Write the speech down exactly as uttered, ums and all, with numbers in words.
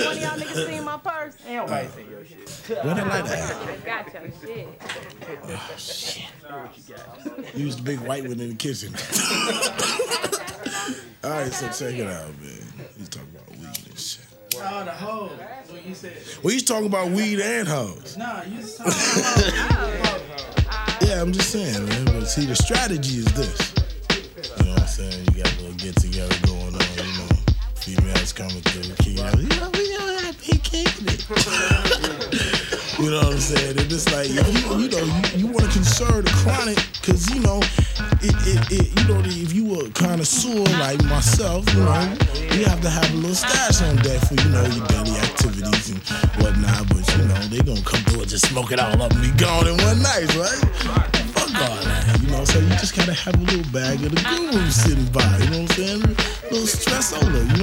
one of y'all niggas seen my purse? Ain't nobody seen your shit. What I like that? I got your shit. Oh, shit. You was the big white one in the kitchen. All right, so check it out, man. He's talking about weed and shit. Oh, the hoes. What you said? Well, he's talking about weed and hoes. Nah, you was talking about Yeah, I'm just saying, man. But see, the strategy is this. You know what I'm saying? You got a little get together going on, you know. Females coming through, kicking out. You know, we don't have to be kicking it. You know what I'm saying? And it's like, if you, you know, you, you want to conserve the chronic, because, you know, it, it, it, you know, if you were a connoisseur like myself, you know, you have to have a little stash on deck for, you know, your daily activities and whatnot. But, you know, they going to come through and just smoke it all up and be gone in one night, right? Fuck all that, you know. So you just got to have a little bag of the guru sitting by, you know what I'm saying? A little stress over, you know.